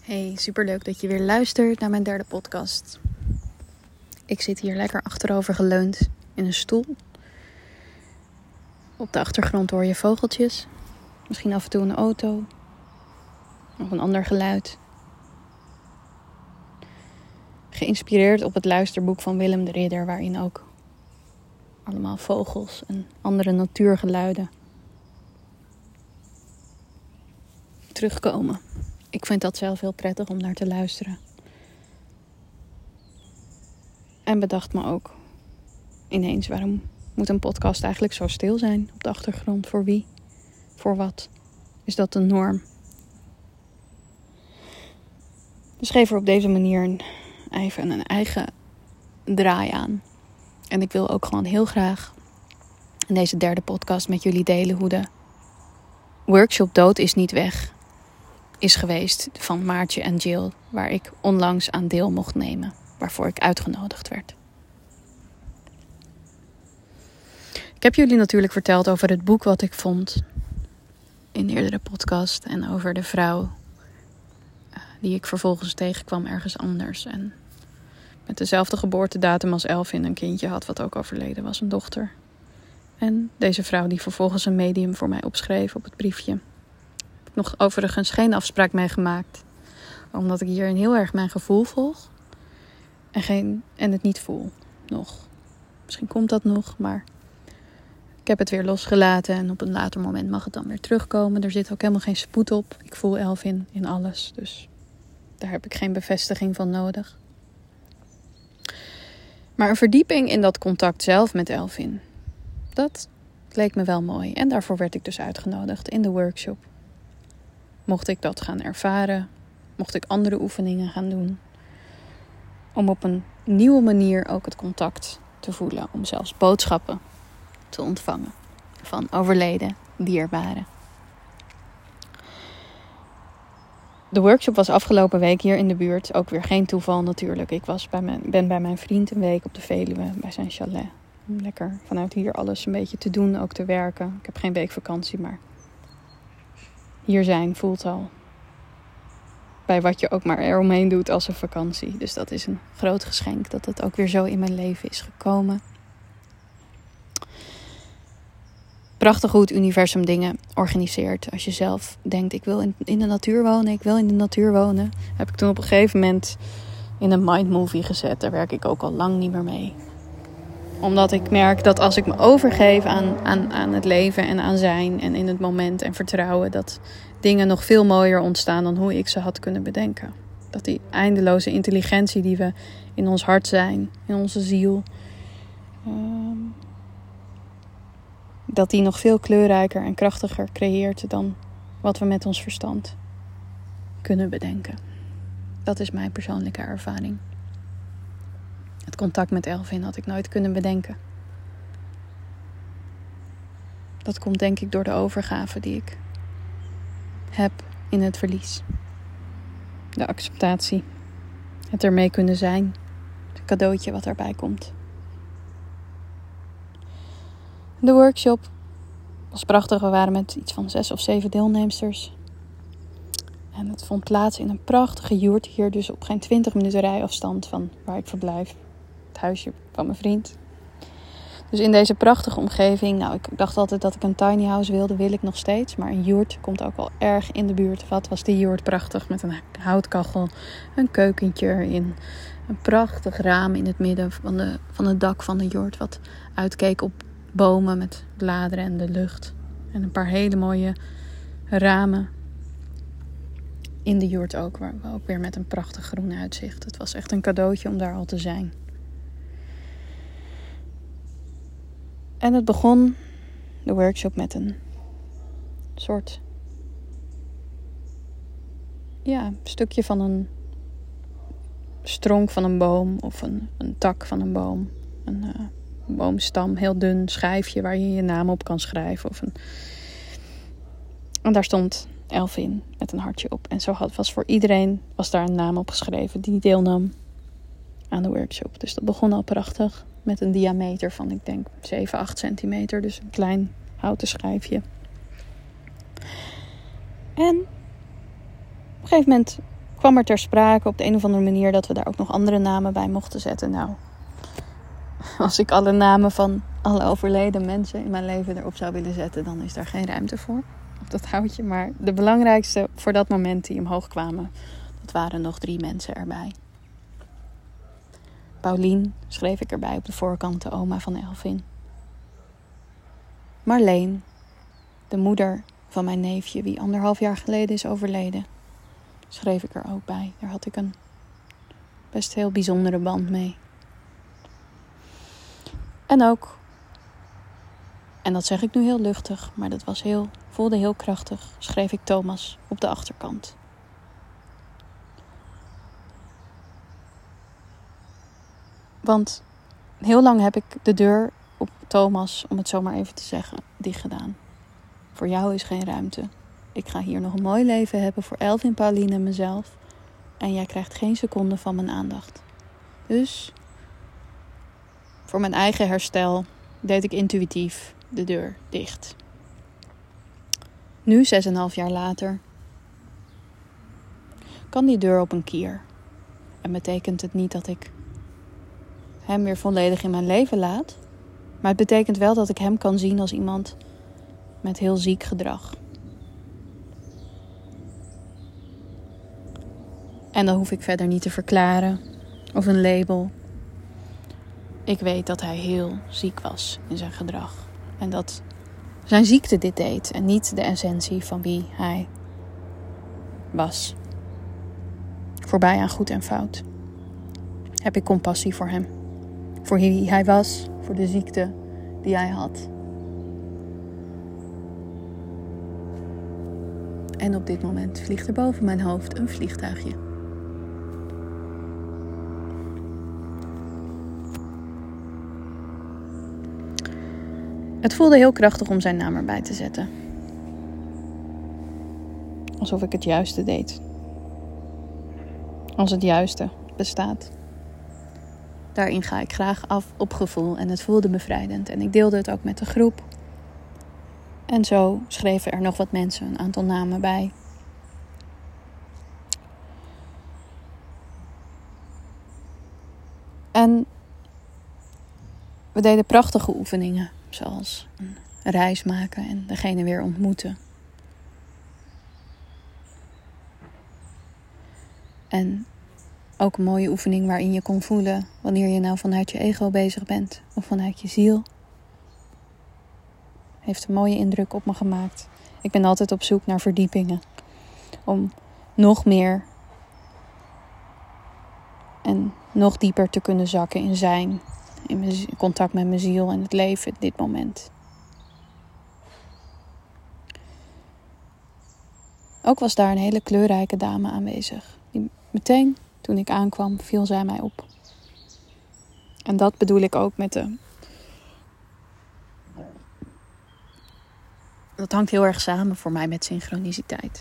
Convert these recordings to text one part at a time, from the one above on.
Hey, superleuk dat je weer luistert naar mijn derde podcast. Ik zit hier lekker achterover geleund in een stoel. Op de achtergrond hoor je vogeltjes. Misschien af en toe een auto. Of een ander geluid. Geïnspireerd op het luisterboek van Willem de Ridder, waarin ook allemaal vogels en andere natuurgeluiden terugkomen. Ik vind dat zelf heel prettig om naar te luisteren. En bedacht me ook ineens, waarom moet een podcast eigenlijk zo stil zijn op de achtergrond? Voor wie? Voor wat? Is dat de norm? Dus geef er op deze manier even een eigen draai aan. En ik wil ook gewoon heel graag in deze derde podcast met jullie delen hoe de workshop Dood is niet weg is geweest van Maartje en Jill, waar ik onlangs aan deel mocht nemen, waarvoor ik uitgenodigd werd. Ik heb jullie natuurlijk verteld over het boek wat ik vond in de eerdere podcast en over de vrouw die ik vervolgens tegenkwam ergens anders en met dezelfde geboortedatum als Elvin een kindje had wat ook overleden was, een dochter. En deze vrouw die vervolgens een medium voor mij opschreef op het briefje. Nog overigens geen afspraak mee gemaakt. Omdat ik hierin heel erg mijn gevoel volg. En het niet voel. Nog. Misschien komt dat nog. Maar ik heb het weer losgelaten. En op een later moment mag het dan weer terugkomen. Er zit ook helemaal geen spoed op. Ik voel Elvin in alles. Dus daar heb ik geen bevestiging van nodig. Maar een verdieping in dat contact zelf met Elvin. Dat leek me wel mooi. En daarvoor werd ik dus uitgenodigd in de workshop. Mocht ik dat gaan ervaren, mocht ik andere oefeningen gaan doen. Om op een nieuwe manier ook het contact te voelen. Om zelfs boodschappen te ontvangen van overleden dierbaren. De workshop was afgelopen week hier in de buurt. Ook weer geen toeval natuurlijk. Ik ben bij mijn vriend een week op de Veluwe bij zijn chalet. Om lekker vanuit hier alles een beetje te doen, ook te werken. Ik heb geen weekvakantie, maar hier zijn voelt al bij wat je ook maar eromheen doet als een vakantie. Dus dat is een groot geschenk dat het ook weer zo in mijn leven is gekomen. Prachtig hoe het universum dingen organiseert. Als je zelf denkt, ik wil in de natuur wonen, heb ik toen op een gegeven moment in een mindmovie gezet. Daar werk ik ook al lang niet meer mee. Omdat ik merk dat als ik me overgeef aan het leven en aan zijn en in het moment en vertrouwen, dat dingen nog veel mooier ontstaan dan hoe ik ze had kunnen bedenken. Dat die eindeloze intelligentie die we in ons hart zijn, in onze ziel, dat die nog veel kleurrijker en krachtiger creëert dan wat we met ons verstand kunnen bedenken. Dat is mijn persoonlijke ervaring. Het contact met Elvin had ik nooit kunnen bedenken. Dat komt denk ik door de overgave die ik heb in het verlies. De acceptatie. Het ermee kunnen zijn. Het cadeautje wat erbij komt. De workshop was prachtig. We waren met iets van 6 of 7 deelnemsters. En het vond plaats in een prachtige joert hier. Dus op geen 20 minuten rijafstand van waar ik verblijf. Het huisje van mijn vriend. Dus in deze prachtige omgeving. Ik dacht altijd dat ik een tiny house wilde. Wil ik nog steeds. Maar een joert komt ook wel erg in de buurt. Wat was die joert prachtig. Met een houtkachel. Een keukentje erin. Een prachtig raam in het midden van het dak van de joert. Wat uitkeek op bomen met bladeren en de lucht. En een paar hele mooie ramen in de joert ook. Maar ook weer met een prachtig groen uitzicht. Het was echt een cadeautje om daar al te zijn. En het begon, de workshop, met een soort stukje van een stronk van een boom of een tak van een boom. Een boomstam, heel dun schijfje waar je je naam op kan schrijven. En daar stond Elvin met een hartje op. En was voor iedereen daar een naam op geschreven die deelnam aan de workshop. Dus dat begon al prachtig. Met een diameter van, ik denk, 7, 8 centimeter. Dus een klein houten schijfje. En op een gegeven moment kwam er ter sprake op de een of andere manier dat we daar ook nog andere namen bij mochten zetten. Nou, als ik alle namen van alle overleden mensen in mijn leven erop zou willen zetten, dan is daar geen ruimte voor. Op dat houtje. Maar de belangrijkste voor dat moment die omhoog kwamen, dat waren nog 3 mensen erbij. Paulien schreef ik erbij op de voorkant, de oma van Elvin. Marleen, de moeder van mijn neefje, wie 1,5 jaar geleden is overleden, schreef ik er ook bij. Daar had ik een best heel bijzondere band mee. En ook, en dat zeg ik nu heel luchtig, maar dat voelde heel krachtig, schreef ik Thomas op de achterkant. Want heel lang heb ik de deur op Thomas, om het zo maar even te zeggen, dicht gedaan. Voor jou is geen ruimte. Ik ga hier nog een mooi leven hebben voor Elvin, Pauline en mezelf. En jij krijgt geen seconde van mijn aandacht. Dus voor mijn eigen herstel deed ik intuïtief de deur dicht. Nu, 6,5 jaar later, kan die deur op een kier. En betekent het niet dat ik hem weer volledig in mijn leven laat. Maar het betekent wel dat ik hem kan zien als iemand met heel ziek gedrag. En dat hoef ik verder niet te verklaren of een label. Ik weet dat hij heel ziek was in zijn gedrag. En dat zijn ziekte dit deed en niet de essentie van wie hij was. Voorbij aan goed en fout. Heb ik compassie voor hem. Voor wie hij was, voor de ziekte die hij had. En op dit moment vliegt er boven mijn hoofd een vliegtuigje. Het voelde heel krachtig om zijn naam erbij te zetten. Alsof ik het juiste deed. Als het juiste bestaat. Daarin ga ik graag af op gevoel en het voelde bevrijdend. En ik deelde het ook met de groep. En zo schreven er nog wat mensen een aantal namen bij. En we deden prachtige oefeningen. Zoals een reis maken en degene weer ontmoeten. En ook een mooie oefening waarin je kon voelen wanneer je nou vanuit je ego bezig bent of vanuit je ziel. Heeft een mooie indruk op me gemaakt. Ik ben altijd op zoek naar verdiepingen. Om nog meer en nog dieper te kunnen zakken in zijn. In contact met mijn ziel en het leven op dit moment. Ook was daar een hele kleurrijke dame aanwezig. Die meteen, toen ik aankwam, viel zij mij op. En dat bedoel ik ook met de... Dat hangt heel erg samen voor mij met synchroniciteit.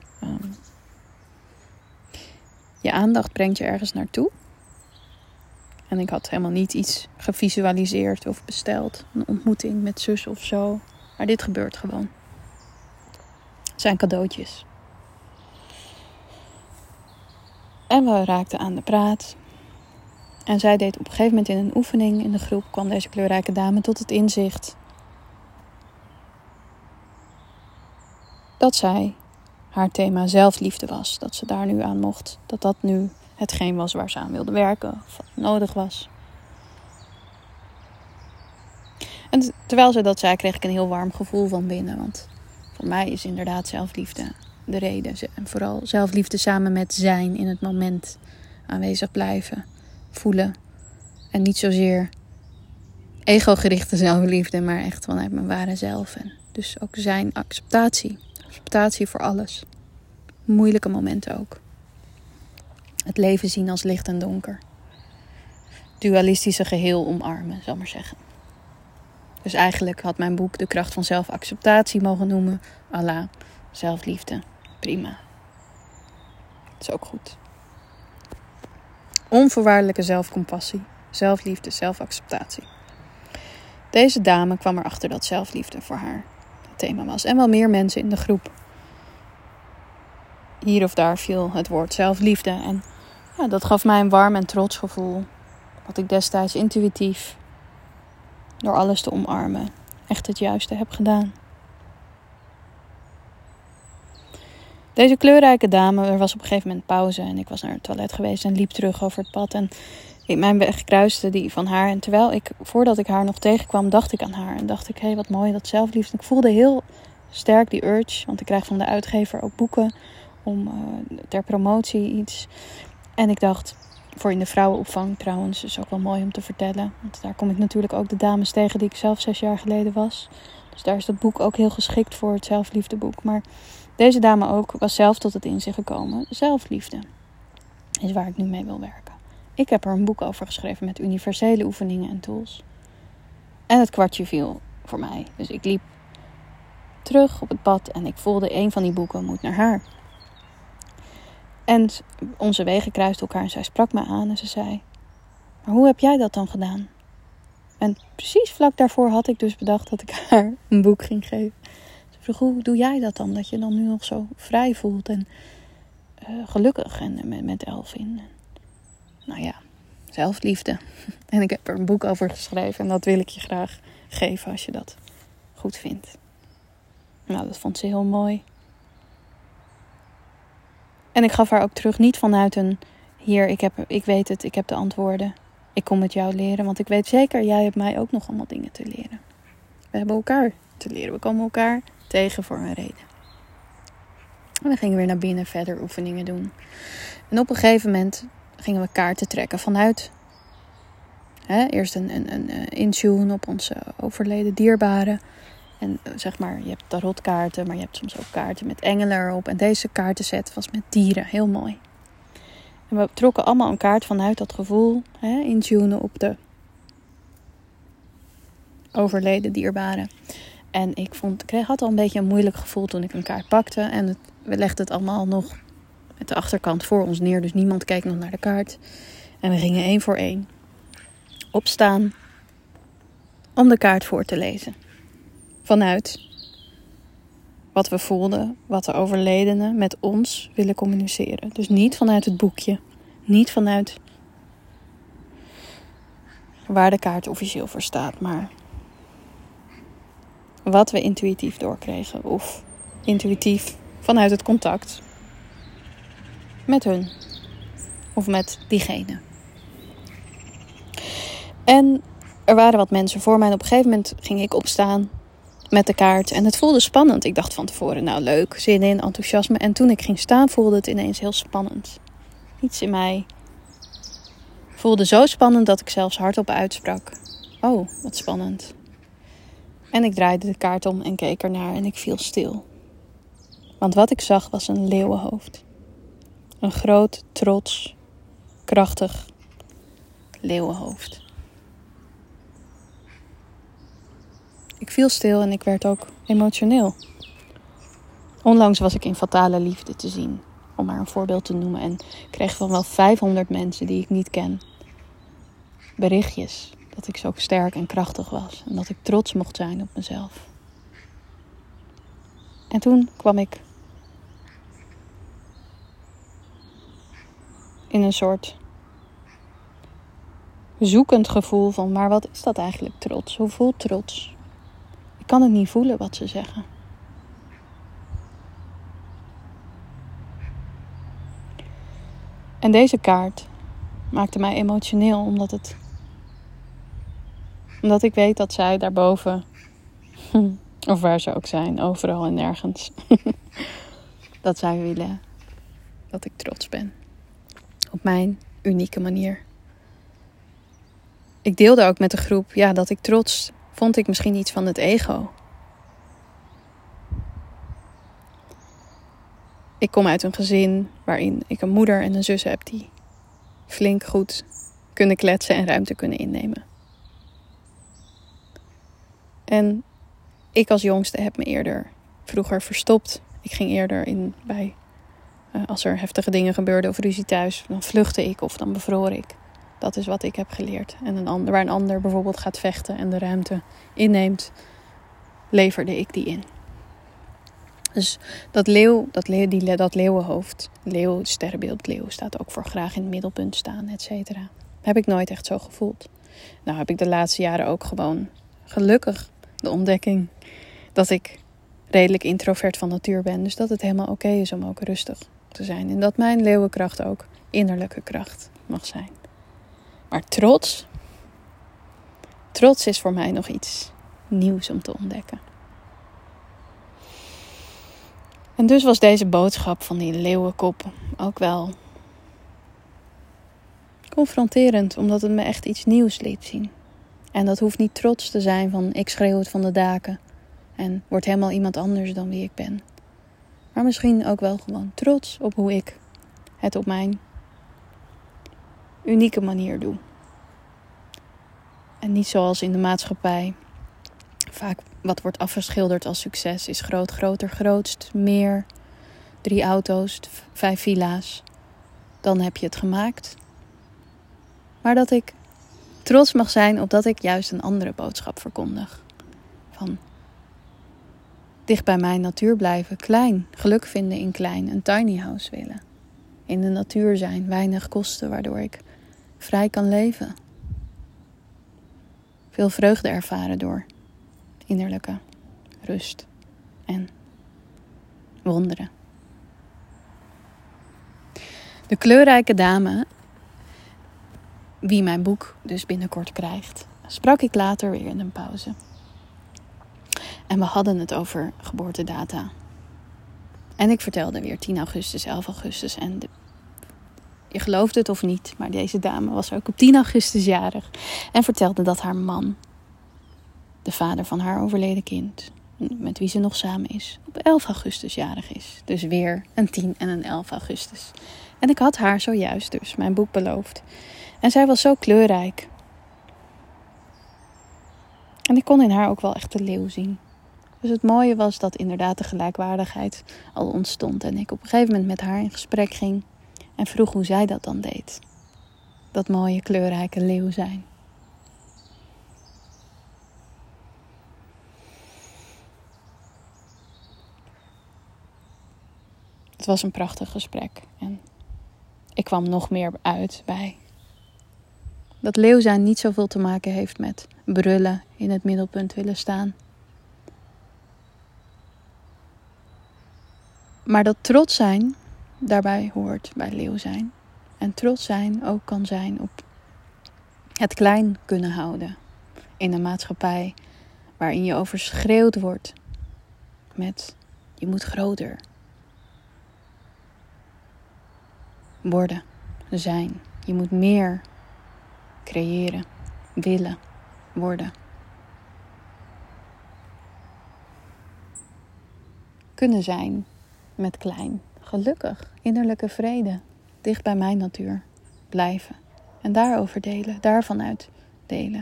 Je aandacht brengt je ergens naartoe. En ik had helemaal niet iets gevisualiseerd of besteld. Een ontmoeting met zus of zo. Maar dit gebeurt gewoon. Het zijn cadeautjes. En we raakten aan de praat. En zij deed op een gegeven moment in een oefening in de groep, kwam deze kleurrijke dame tot het inzicht dat zij haar thema zelfliefde was. Dat ze daar nu aan mocht. Dat dat nu hetgeen was waar ze aan wilde werken. Of wat nodig was. En terwijl ze dat zei, kreeg ik een heel warm gevoel van binnen. Want voor mij is inderdaad zelfliefde de reden. En vooral zelfliefde samen met zijn in het moment. Aanwezig blijven. Voelen. En niet zozeer ego-gerichte zelfliefde, maar echt vanuit mijn ware zelf. En dus ook zijn acceptatie. Acceptatie voor alles. Moeilijke momenten ook. Het leven zien als licht en donker. Dualistische geheel omarmen, zal ik maar zeggen. Dus eigenlijk had mijn boek De Kracht van Zelfacceptatie mogen noemen. À la zelfliefde. Prima. Dat is ook goed. Onvoorwaardelijke zelfcompassie. Zelfliefde, zelfacceptatie. Deze dame kwam erachter dat zelfliefde voor haar het thema was. En wel meer mensen in de groep. hier of daar viel het woord zelfliefde. En ja, dat gaf mij een warm en trots gevoel. Dat ik destijds intuïtief, door alles te omarmen, echt het juiste heb gedaan. Deze kleurrijke dame, er was op een gegeven moment pauze en ik was naar het toilet geweest en liep terug over het pad. En mijn weg kruiste die van haar. En voordat ik haar nog tegenkwam, dacht ik aan haar. En dacht ik, hé, wat mooi, dat zelfliefde. Ik voelde heel sterk die urge, want ik krijg van de uitgever ook boeken om ter promotie iets. En ik dacht, voor in de vrouwenopvang trouwens, is ook wel mooi om te vertellen. Want daar kom ik natuurlijk ook de dames tegen die ik zelf 6 jaar geleden was. Dus daar is dat boek ook heel geschikt voor, het zelfliefdeboek. Maar deze dame ook was zelf tot het inzicht gekomen. Zelfliefde is waar ik nu mee wil werken. Ik heb er een boek over geschreven met universele oefeningen en tools. En het kwartje viel voor mij. Dus ik liep terug op het pad en ik voelde een van die boeken moet naar haar. En onze wegen kruisten elkaar en zij sprak me aan en ze zei, maar hoe heb jij dat dan gedaan? En precies vlak daarvoor had ik dus bedacht dat ik haar een boek ging geven. Ze vroeg, hoe doe jij dat dan? Dat je dan nu nog zo vrij voelt en gelukkig en met Elfin. Nou ja, zelfliefde. En ik heb er een boek over geschreven en dat wil ik je graag geven als je dat goed vindt. Nou, dat vond ze heel mooi. En ik gaf haar ook terug, niet vanuit een, hier, ik weet het, ik heb de antwoorden. Ik kom het jou leren, want ik weet zeker, jij hebt mij ook nog allemaal dingen te leren. We hebben elkaar te leren, we komen elkaar tegen voor een reden. En we gingen weer naar binnen verder oefeningen doen. En op een gegeven moment gingen we kaarten trekken vanuit. Eerst een intune op onze overleden dierbaren. En zeg maar, je hebt tarotkaarten, maar je hebt soms ook kaarten met engelen erop. En deze kaartenset was met dieren, heel mooi. En we trokken allemaal een kaart vanuit dat gevoel, intunen op de overleden dierbaren. En ik had al een beetje een moeilijk gevoel toen ik een kaart pakte. En we legden het allemaal nog met de achterkant voor ons neer. Dus niemand keek nog naar de kaart. En we gingen 1 voor 1 opstaan om de kaart voor te lezen. Vanuit wat we voelden, wat de overledenen met ons willen communiceren. Dus niet vanuit het boekje. Niet vanuit waar de kaart officieel voor staat. Maar wat we intuïtief doorkregen. Of intuïtief vanuit het contact met hun. Of met diegene. En er waren wat mensen voor mij. En op een gegeven moment ging ik opstaan met de kaart. En het voelde spannend. Ik dacht van tevoren, nou leuk, zin in, enthousiasme. En toen ik ging staan voelde het ineens heel spannend. Iets in mij voelde zo spannend dat ik zelfs hardop uitsprak. Oh, wat spannend. En ik draaide de kaart om en keek ernaar en ik viel stil. Want wat ik zag was een leeuwenhoofd. Een groot, trots, krachtig leeuwenhoofd. Ik viel stil en ik werd ook emotioneel. Onlangs was ik in Fatale Liefde te zien, om maar een voorbeeld te noemen. En kreeg van wel 500 mensen die ik niet ken berichtjes dat ik zo sterk en krachtig was. En dat ik trots mocht zijn op mezelf. En toen kwam ik in een soort zoekend gevoel van, maar wat is dat eigenlijk trots? Hoe voelt trots? Ik kan het niet voelen wat ze zeggen. En deze kaart maakte mij emotioneel, omdat ik weet dat zij daarboven, of waar ze ook zijn, overal en nergens, dat zij willen dat ik trots ben. Op mijn unieke manier. Ik deelde ook met de groep, dat ik trots vond ik misschien iets van het ego. Ik kom uit een gezin waarin ik een moeder en een zus heb die flink goed kunnen kletsen en ruimte kunnen innemen. En ik als jongste heb me vroeger verstopt. Ik ging eerder als er heftige dingen gebeurden of ruzie thuis, dan vluchtte ik of dan bevroor ik. Dat is wat ik heb geleerd. En waar een ander bijvoorbeeld gaat vechten en de ruimte inneemt, leverde ik die in. Dus dat leeuwenhoofd, het sterrenbeeld leeuw staat ook voor graag in het middelpunt staan, et cetera. Heb ik nooit echt zo gevoeld. Nou heb ik de laatste jaren ook gewoon gelukkig de ontdekking dat ik redelijk introvert van natuur ben. Dus dat het helemaal oké is om ook rustig te zijn. En dat mijn leeuwenkracht ook innerlijke kracht mag zijn. Maar trots is voor mij nog iets nieuws om te ontdekken. En dus was deze boodschap van die leeuwenkop ook wel confronterend, omdat het me echt iets nieuws liet zien. En dat hoeft niet trots te zijn van ik schreeuw het van de daken en word helemaal iemand anders dan wie ik ben. Maar misschien ook wel gewoon trots op hoe ik het op mijn unieke manier doe. En niet zoals in de maatschappij vaak wat wordt afgeschilderd als succes is groot, groter, grootst, meer, 3 auto's, 5 villa's. Dan heb je het gemaakt. Maar dat ik trots mag zijn op dat ik juist een andere boodschap verkondig. Van dicht bij mijn natuur blijven, klein, geluk vinden in klein, een tiny house willen. In de natuur zijn, weinig kosten, waardoor ik vrij kan leven. Veel vreugde ervaren door innerlijke rust en wonderen. De kleurrijke dame, wie mijn boek dus binnenkort krijgt, sprak ik later weer in een pauze. En we hadden het over geboortedata. En ik vertelde weer 10 augustus, 11 augustus. En je gelooft het of niet, maar deze dame was ook op 10 augustus jarig. En vertelde dat haar man, de vader van haar overleden kind, met wie ze nog samen is, op 11 augustus jarig is. Dus weer een 10 en een 11 augustus. En ik had haar zojuist dus mijn boek beloofd. En zij was zo kleurrijk. En ik kon in haar ook wel echt de leeuw zien. Dus het mooie was dat inderdaad de gelijkwaardigheid al ontstond. En ik op een gegeven moment met haar in gesprek ging en vroeg hoe zij dat dan deed. Dat mooie kleurrijke leeuw zijn. Het was een prachtig gesprek. En ik kwam nog meer uit bij dat leeuw zijn niet zoveel te maken heeft met brullen, in het middelpunt willen staan. Maar dat trots zijn daarbij hoort bij leeuw zijn. En trots zijn ook kan zijn op het klein kunnen houden. In een maatschappij waarin je overschreeuwd wordt met je moet groter worden, zijn. Je moet meer creëren, willen, worden. Kunnen zijn met klein, gelukkig, innerlijke vrede, dicht bij mijn natuur blijven. En daarover delen, daarvanuit delen.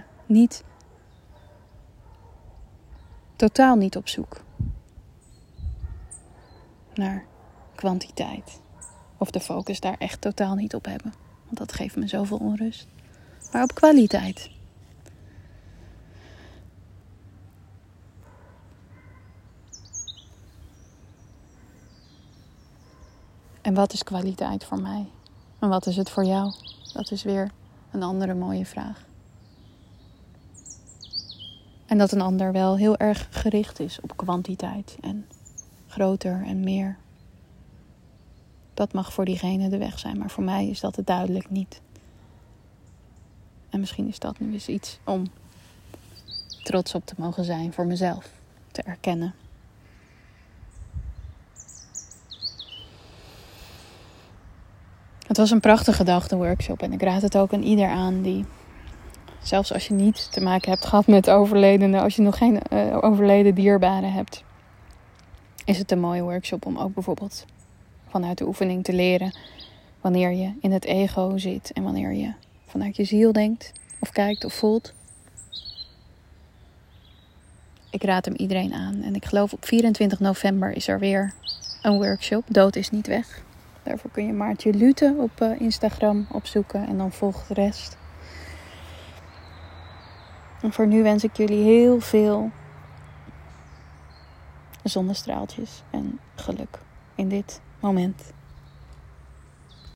Totaal niet op zoek naar kwantiteit. Of de focus daar echt totaal niet op hebben. Want dat geeft me zoveel onrust. Maar op kwaliteit. En wat is kwaliteit voor mij? En wat is het voor jou? Dat is weer een andere mooie vraag. En dat een ander wel heel erg gericht is op kwantiteit en groter en meer. Dat mag voor diegene de weg zijn, maar voor mij is dat het duidelijk niet. En misschien is dat nu eens iets om trots op te mogen zijn voor mezelf, te erkennen. Het was een prachtige dag, de workshop. En ik raad het ook aan ieder aan die, zelfs als je niet te maken hebt gehad met overledenen, als je nog geen overleden dierbaren hebt, is het een mooie workshop om ook bijvoorbeeld vanuit de oefening te leren wanneer je in het ego zit en wanneer je vanuit je ziel denkt of kijkt of voelt. Ik raad hem iedereen aan. En ik geloof op 24 november is er weer een workshop. Dood is niet weg. Daarvoor kun je Maartje Lute op Instagram opzoeken en dan volgt de rest. En voor nu wens ik jullie heel veel zonnestraaltjes en geluk in dit moment.